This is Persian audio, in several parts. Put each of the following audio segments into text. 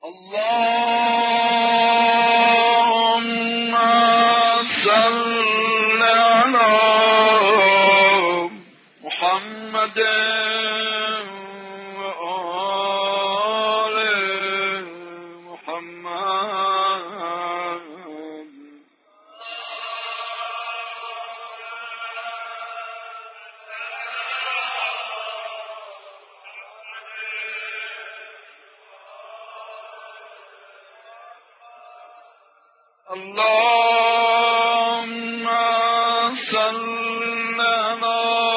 اللهم صل على محمد وآل محمد. اللهم صل على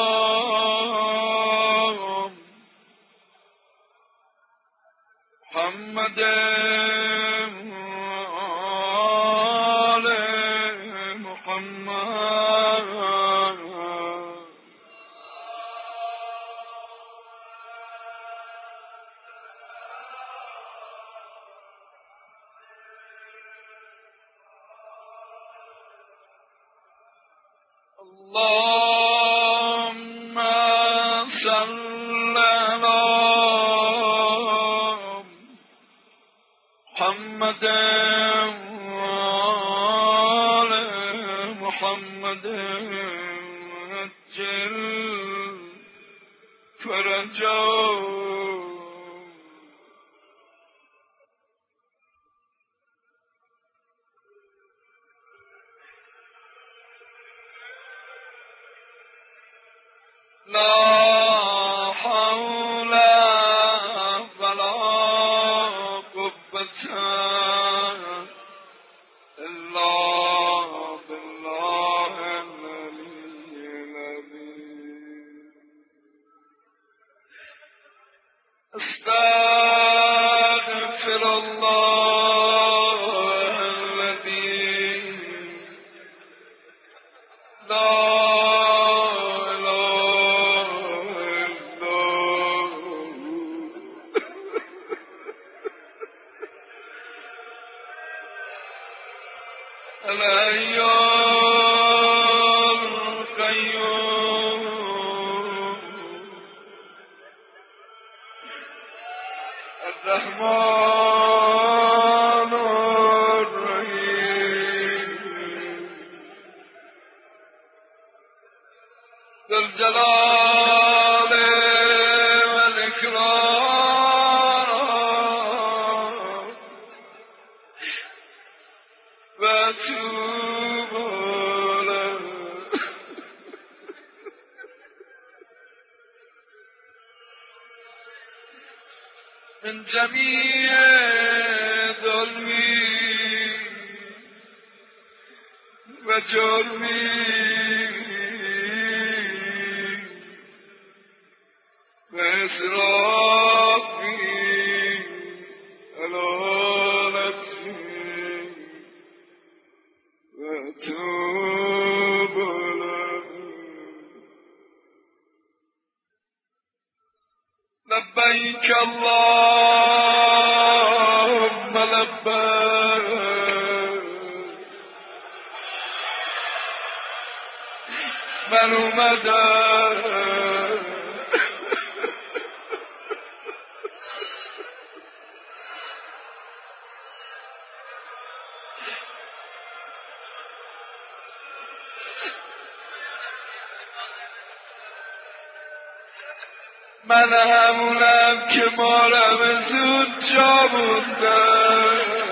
محمد وآل محمد. اللهم صل على محمد وآل محمد وعجل فرجهم. لا حول ولا قوة إلا بالله العلي العظيم. أستغفر الله الذي لا الحي القيوم الرحمن الرحيم ذو الجلال والإكرام وأتوب إليه من جميع ظلمي وجرمي وإسرافي على نفسي وأتوب إليه. لبيك اللهم لبيك من اومده من همونم که مارم زود جا موندم.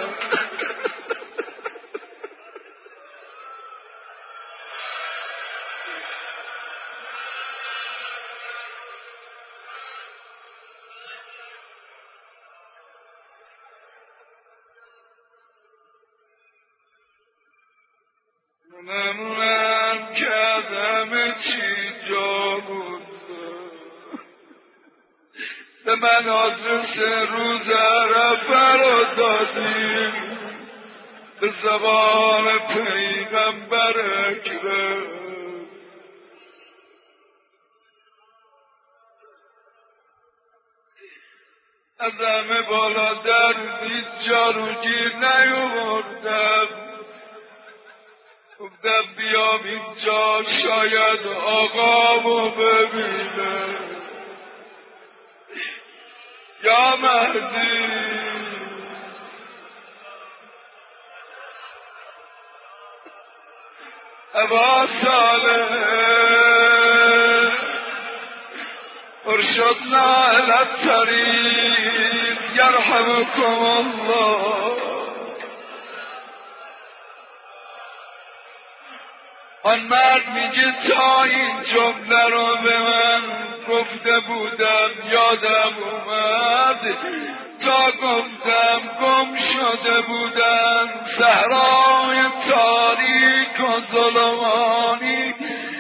من همونم که از همه چی جا موندم. به من آدرس روز عرفه رو دادیم به زبان پیغمبر اکرم. از همه بالاتر دید جاروگیر نیاوردم. گفتم بیام اینجا شاید آقامو ببینم. یا مهدی ابا صالح ارشدنا الى الطریق یرحمکم الله. آن مرد میگه تا این جمله رو به من گفته بودم یادم اومد، تا گفتم گم شده بودم صحرای تاریک و ظلمانی،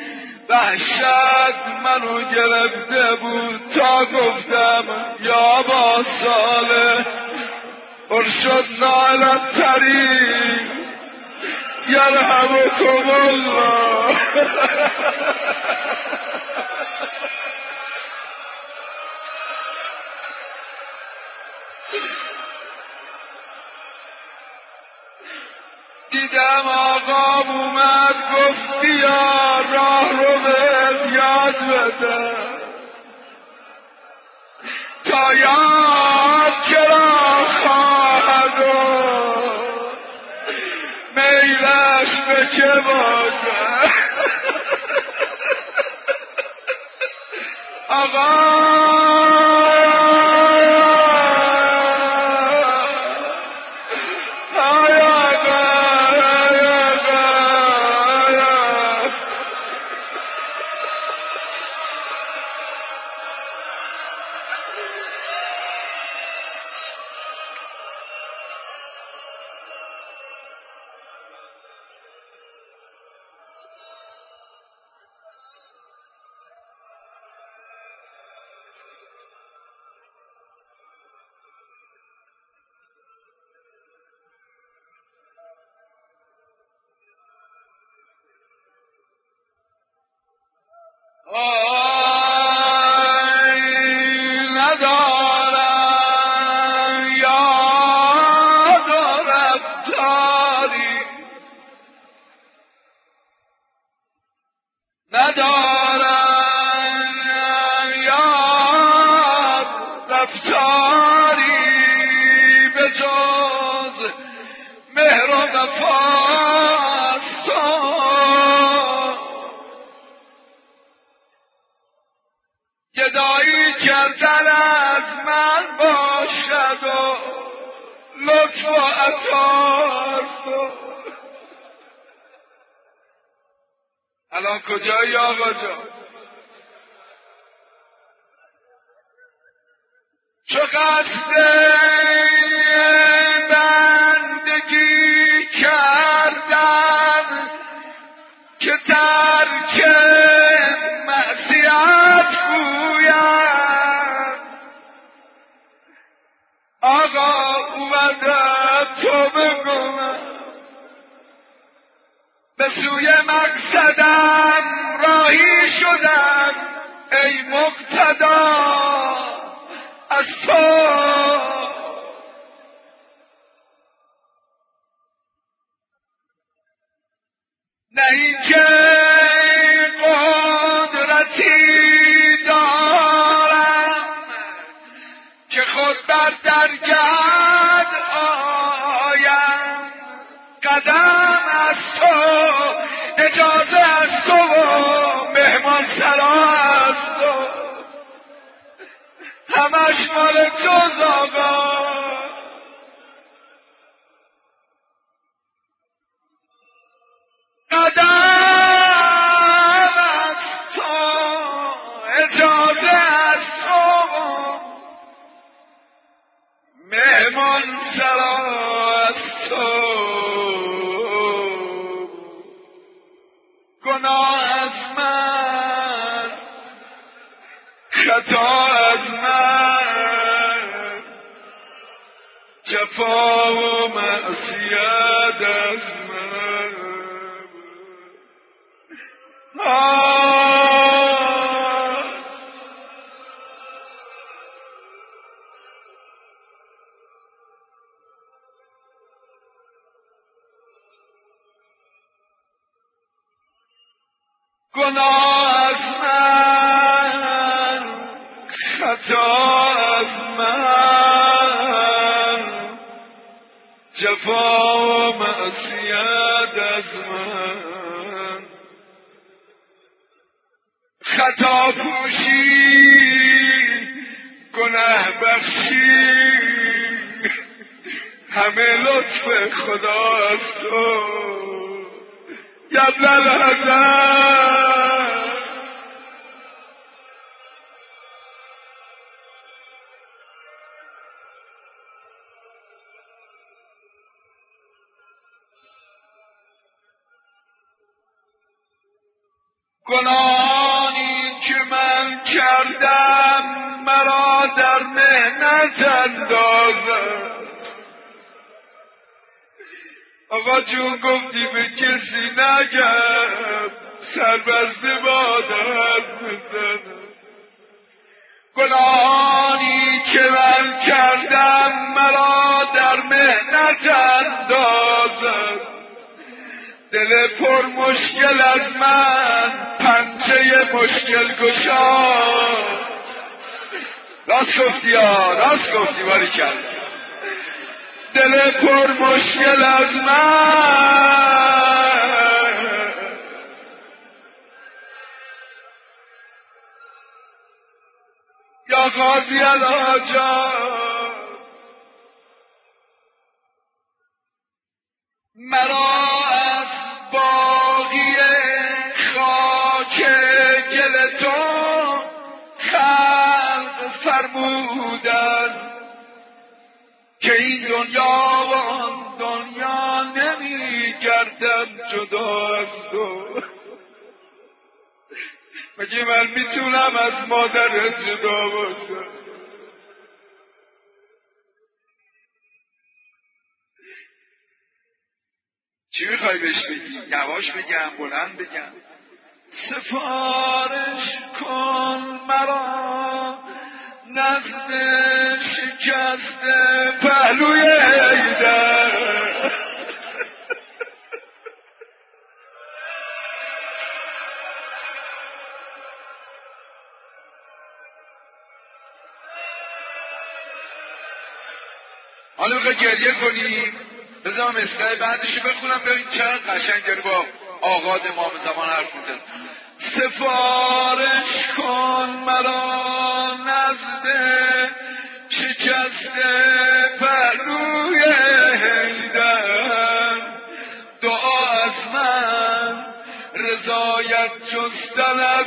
وحشت منو گرفته بود تا گفتم یا با صالح ارشدنا الی الطریق یرحمکم الله. دیدم آقا اومد گفت بیا راه رو بهت یاد بده، تا یاد چرا خواهد و میلش به چه باشه. آقا ندارم یاد و رفتاری، ندارم یاد رفتاری به جز مهر و وفاست. گدایی کردن از من باشد و لطف و عطاست. الان کجایی آقا جان؟ چو قصد بندگی کردن که ترک معصیت گویم، آقا اومدم تو بگم به سوی مقصدم راهی شدم، ای مقتدا از تو. نه اینکه قدرتی دارم که خود بر درگاه آیم، قدم از تو، اجازه از تو و مهمان سرا از تو، همش مال توز آقا. قدم از تو، اجازه از تو، مهمان سرا از تو. گناه از من، خطا از من، جفا و معصیت از من. گناه از من، خطا از من، جفا و معصیت از من. خطا پوشی گناه بخشی همه لطف خداست تو یبلل حسن. گناهی که من کردم مرا در محنت اندازد. آقا جون گفتی به کسی نگم سربسته بادت بزنم. گناهی که من کردم مرا در محنت اندازد. دل پر مشکل از من پنجه مشکل گشا. راست گفتی ها، راست گفتی باری کرد. دل پر مشکل از من یا قاضی الحاجات مرا از باقی خاک گل تو خلق فرمودن که این دنیا و آن دنیا نمی گردم جدا از تو. مگه من میتونم از مادرت جدا باشم؟ چی میخوای بهش بگی؟ یواش بگم بلند بگم؟ سفارش کن مرا نزد شکست پهلوی حیدر. حالا بخواه گریه کنیم بذار مصرع بعدشو بخونم ببین چقدر قشنگ داره با آغاز امام زمان حرف میزنه. سفارش کن مرا نزد شکست پهلوی حیدر. دعا از من رضایت جستن از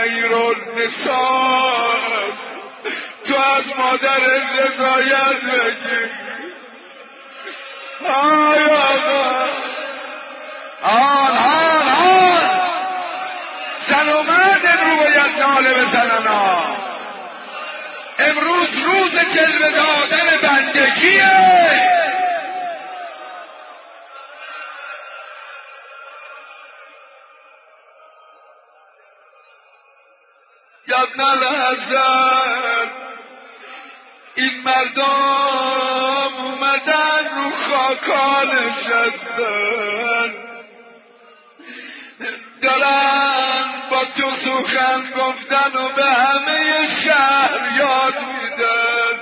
خیرالنساء. تو از مادر رضایت بگیر. آی آقا آن زن و مرد امرو باید ناله بزنن. امروز روز جلوه دادن بندگیه. یبن الحسن این مردم اومدن رو خاکا نشستن دارن با تو سخن گفتن و به همه شهر یاد میدن.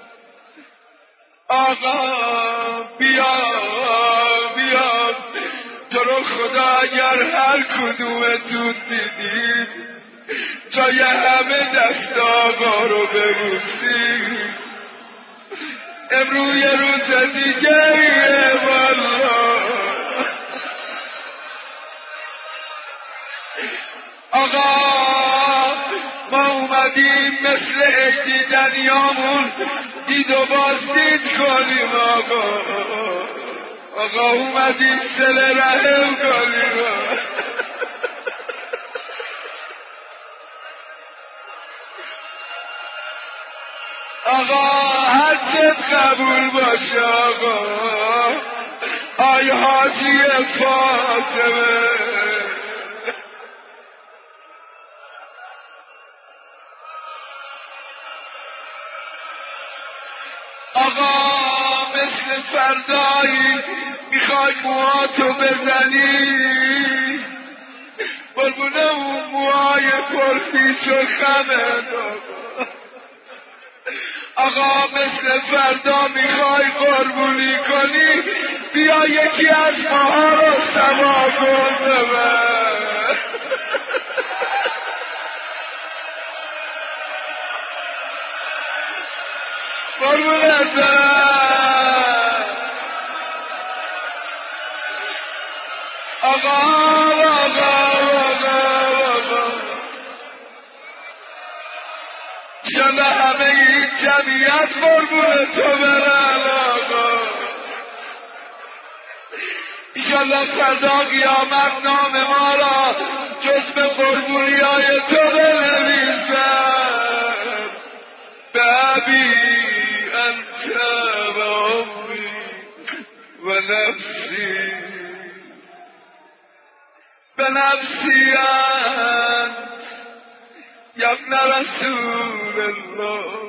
آقا بیا بیا تو رو خدا اگر هر کدومتون دیدید جای همه دست آقا رو ببوسید. امروز یه روز دیگه والا آقا ما اومدیم مثل عیدی دنیامون دید و بازدید کنیم. آقا اومدیم سل رحم کنیم. آقا حجت قبول باشه. آقا آی حاجی فاطمه آقا مثل فردایی میخوای موهاتو بزنی قربونه اون موهای پرپیچ و خمت. آقا مثل فردا میخوای قربونی کنی بیا یکی از ماها رو سوا کن ببر. شما همه این جمعیت قربون تو برن آقا. ایشالله فردا قیامت نام ما را جز به قربونی های تو بنویسن. بابی انت و امی و نفسی به نفسی انت یا ابن رسول الله.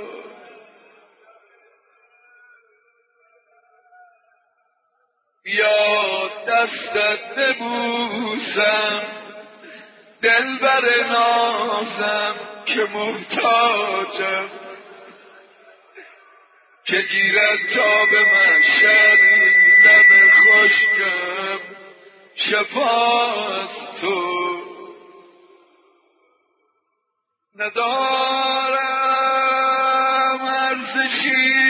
بیا دستت ببوسم دلبر نازم که محتاجم، که گیرد تا به محشر این لب خشکم شفاست تو. ندارم ارزشی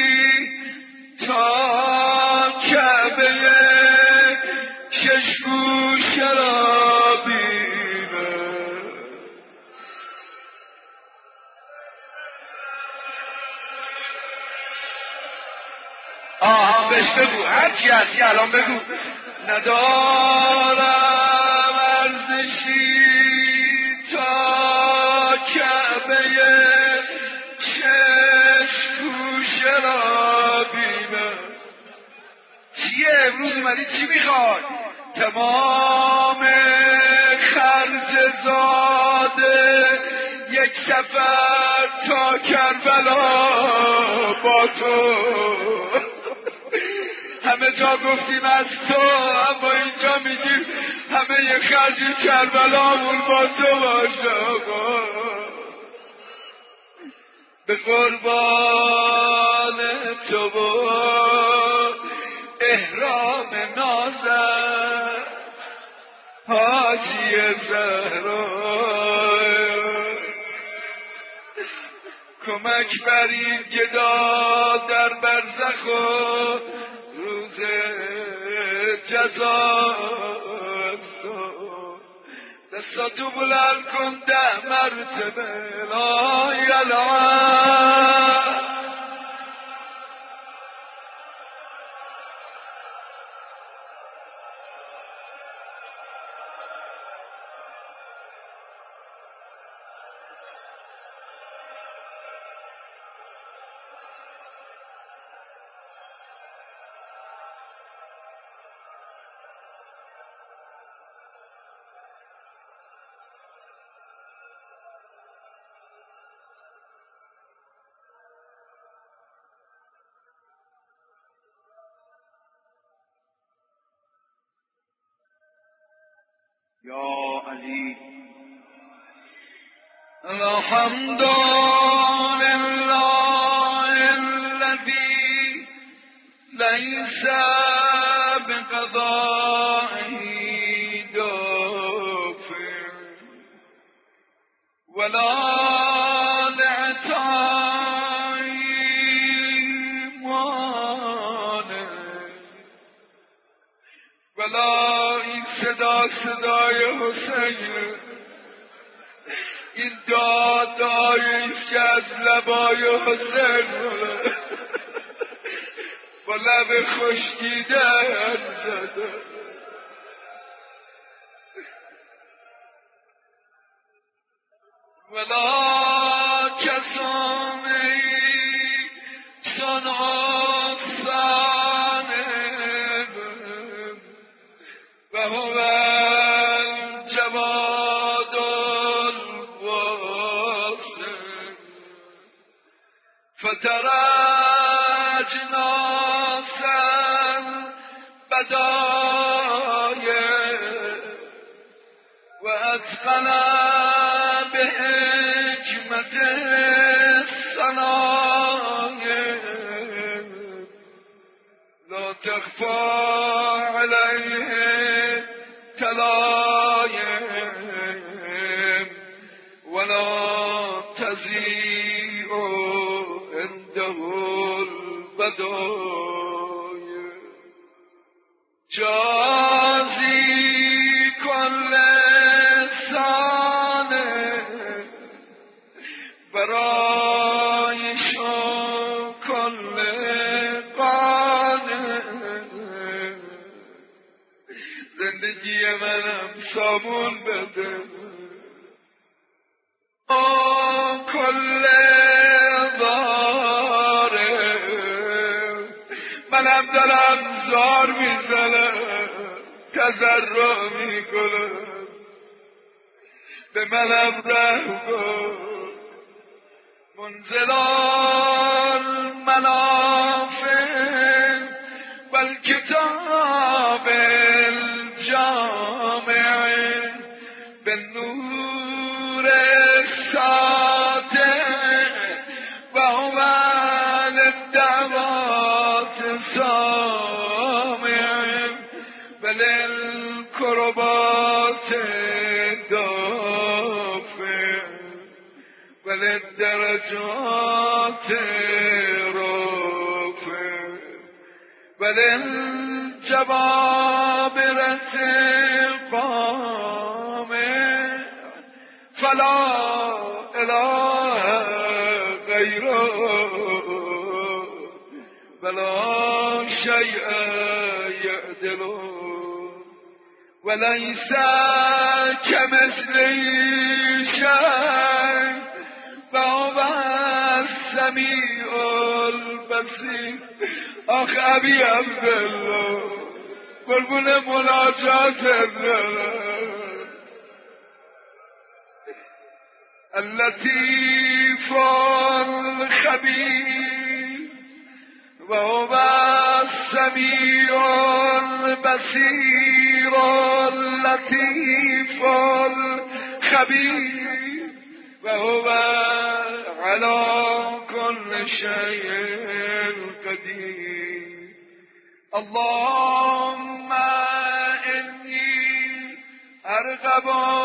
تا کعبه چشم شرابینه. آها بهش بگو، هرچی هستی الان بگو. ندارم ارزشی تا کعبه چشم شرابینه. چیه امروز اومدی چی میخواد؟ تمام خرج زاده یک سفر تا کربلا با تو. همه جا گفتیم از تو، اما اینجا میگیم همه یه خرج کربلامون با تو باشه آقا. به قربان تو و احرام نازم حاجی زهرا، کمک بر این گدا در برزخ و روز جزا. دستاتو بلند کن 10 مرتبه لا اله. یا علی الحمد لله الذي ليس بقضائه دافع ولا لعطائه مانع ولا. این صدای حسین، این دادایش که از لبای حسین با لب خشکیدن زده. ولا کسانی چون آسان و هو الجواد الواسع فترى اجناسا بدايا واتقن بحكمة الصنايع لا تخفى عليه تلايم ولا تزيء عنده بدای جازی کل سانه برای شو کل قانه زندگی منم سامون بده کل داره منم دارم زار میزنم تضرع میکنم به منم رحم کن منزل المنافع والکتاب الجامع بالنور الساطع و هو للدعوات سامع وللقربات دافع وللدرجات رافع وللجبابرة قامع فلا اله غیره ولا شیء یعدله وليس كمثله شيء وهو السميع البصير آخ ابی عبدالله قربون مناجات اللطيف الخبير وهو السميع البصير اللطيف الخبير وهو على كل شيء قدير اللهم إني أرغب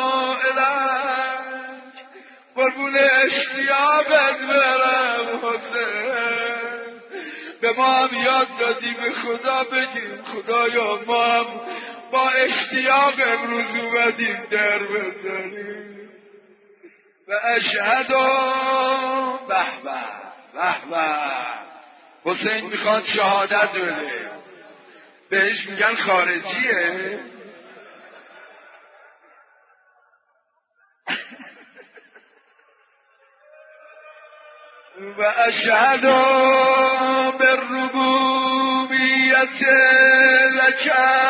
إليك قربون اشتیاقت برم حسین به ما هم یاد دادی به خدا بگیم خدایا ما هم با اشتیاق امروز اومدیم در بزنیم و اشهد به به به به حسین میخواد شهادت بده بهش میگن خارجیه و اشهد بالربوبیت لک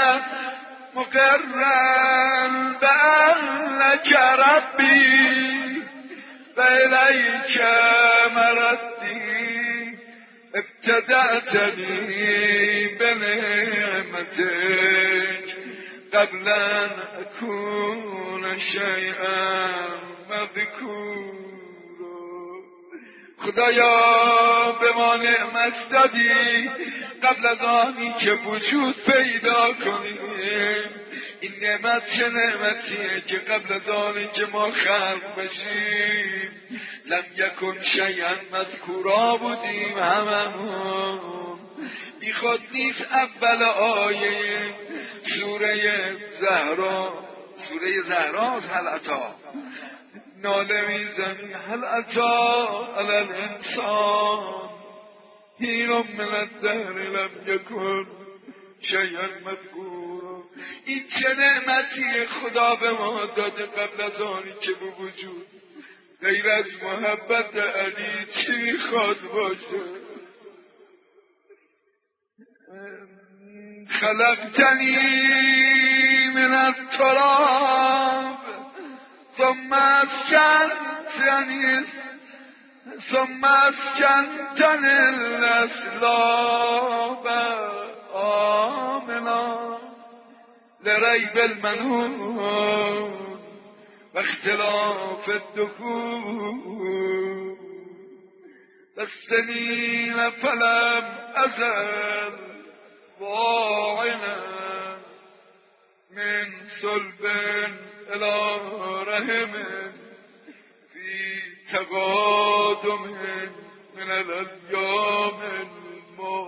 مقرا بانک ربی و الیک مردی ابتدأتنی بنعمتک قبل ان اکون شیئا مذکورا خدایا به ما نعمت دادی قبل از آنی که وجود پیدا کنیم این نعمت چه نعمتیه که قبل از آنی که ما خلق بشیم لم یکن شیئا مذکورا بودیم هممون بی خود نیست اول آیه سوره زهرا هل اتا ناله میزنی هل اتا علی الانسان حین من الدهر لم یکن شیئا مذکورا این چه نعمتی خدا به ما داده قبل از آنی که به وجود غیر از محبت علی چی میخواد باشه خلقتنی من التراب ثم اسكنتني الأسلاب آمنا لريب المنون واختلاف الدخول والسنين فلم أزل واعنا من صلب إلى رحم في تقادم من الأيام الماضية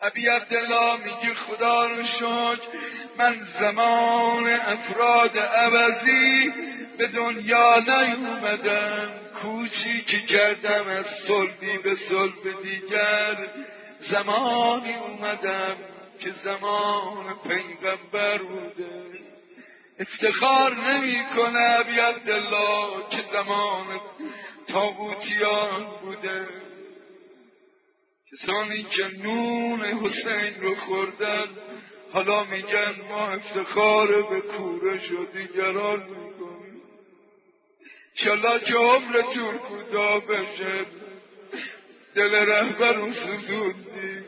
ابی عبدالله میگه خدا رو شکر من زمان افراد عوضی به دنیا نیومدم، کوچی که کردم از صلبی به صلب دیگر، زمانی اومدم که زمان پیغمبر بوده. افتخار نمی کنه ابی عبدالله که زمان طاغوتیان بوده، کسانی که نون حسین رو خوردن حالا میگن ما افتخار به کورش و دیگران میکنیم. انشالله که عمرتون کوتاه بشه، دل رهبر رو سوزوندی.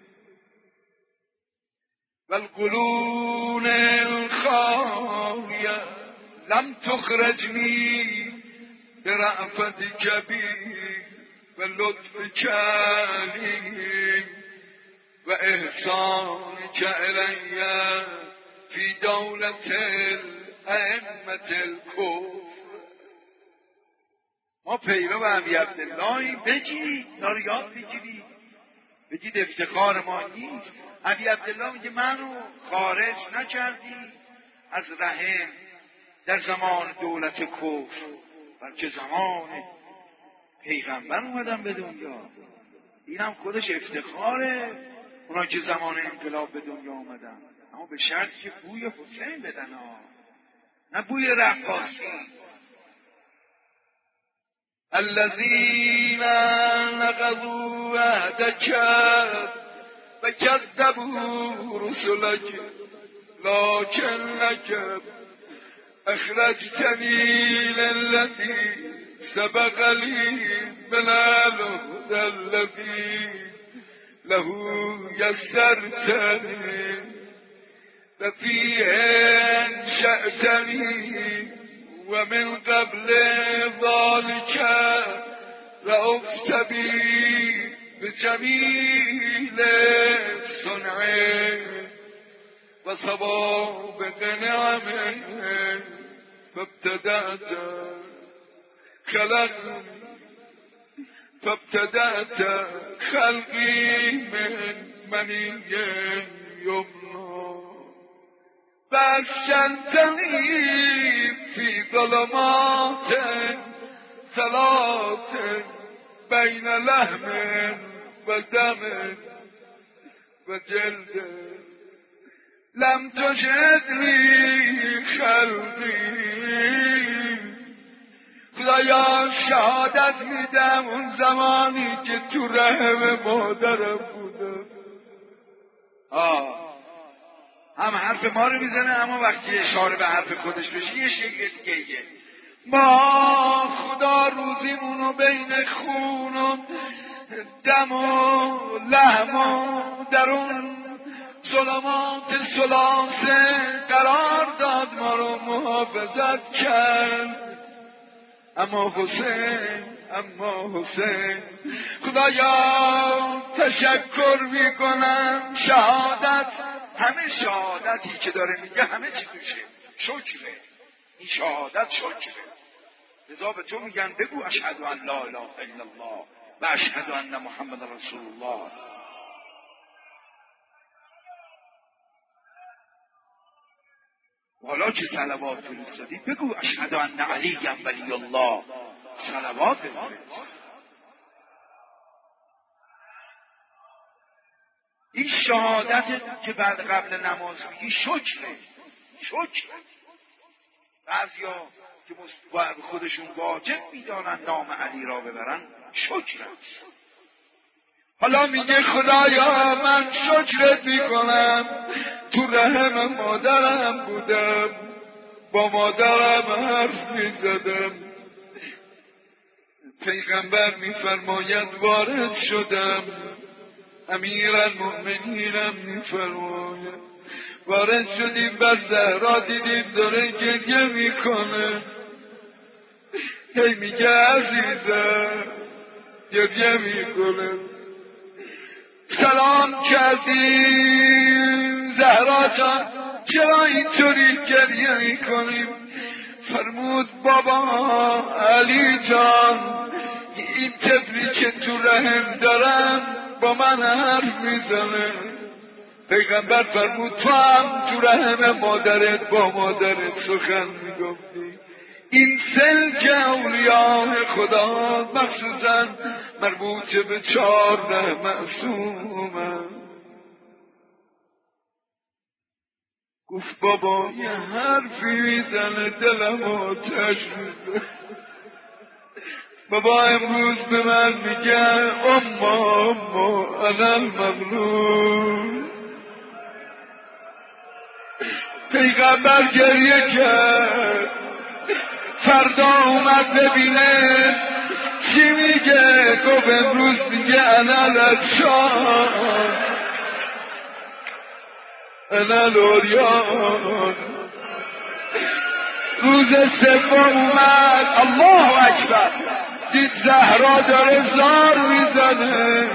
والقلون الخاویه لم تخرجنی برأفت کبیر و لطف کلیم و احسان که الیه فی دولت الائمة الکفر. ما پیرو ابی عبداللهیم، بگید داره یاد بگیرید، بگید افتخار ما نیست. ابی عبدالله میگه منو خارج نکردی از رحم در زمان دولت کفر، بلکه زمان پیغمبر اومدم به دنیا. اینم خودش افتخاره، اونا که زمان انقلاب به دنیا اومدن، اما به شرطی که بوی حسین بدن ها، نه بوی رقاصی. الذین نقضوا عهدک و کذبوا رسلک لکنک اخرجتنی للذی سبق لی من الهدى الذی له یسرتنی و فیه انشأتنی و من قبل ذلك رأفت بی بجمیل صنعه و سوابق نعمه فابتدأت خلقی من منی یمنا بشنتنی فی ظلمات ثلاث بین لحم و دم و جلد لم تجدنی خلقی. خدایا شهادت میدم اون زمانی که تو رحم مادرم بودم. هم حرف ما رو میزنه، اما وقتی اشاره به حرف خودش بشه یه شکل دیگه. ما خدا روزیمونو بین خون و دم و لحم و در اون ظلمات ثلاثه قرار داد، ما رو محافظت کرد. اما حسین خدایا تشکر میکنم، شهادت، همه شهادتی که داره میگه همه چی توشه شکره، این شهادت شکره. لذا به تو میگن بگو اشهد ان لا اله الا الله و اشهد ان محمد رسول الله. حالا که صلوات فرستادی بگو اشهد ان علی ولی الله، صلوات فرست. این شهادت که بعد قبل نماز میگی شکره. بعضیا که خودشون واجب میدانن نام علی را ببرن شکر است. حالا میگه خدایا من شکرت میکنم، تو رحم مادرم بودم، با مادرم حرف میزدم، پیغمبر میفرماید وارد شدم، امیرالمؤمنینم میفرماید وارد شدیم بر زهرا، دیدیم داره گریه میکنه، هی میگه عزیزم گریه میکنه. سلام کردیم زهرا جان چرا اینطوری گریه میکنیم؟ فرمود بابا علی جان این طفلی که تو رحم دارم با من حرف میزنه. پیغمبر فرمود تو هم تو رحم مادرت با مادرت سخن میگفتی. این سلک اولیاء خدا مخصوصا مربوط به 14 معصومه. گفت بابا یه حرفی میزنه دلم آتش میزنه. بابا امروز به من میگه اما انا المغلوب. پیغمبر گریه کرد. فردا اومد ببینه چی میگه. گفت امروز میگه انا الاشان انا الاولیان. روز سوم اومد الله اکبر دید زهرا داره زار میزنه.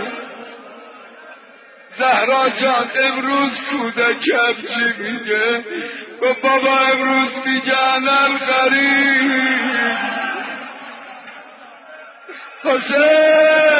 زهرا جان امروز کودکم چی میگه؟ و بابا امروز میگه انا الغریب. حسین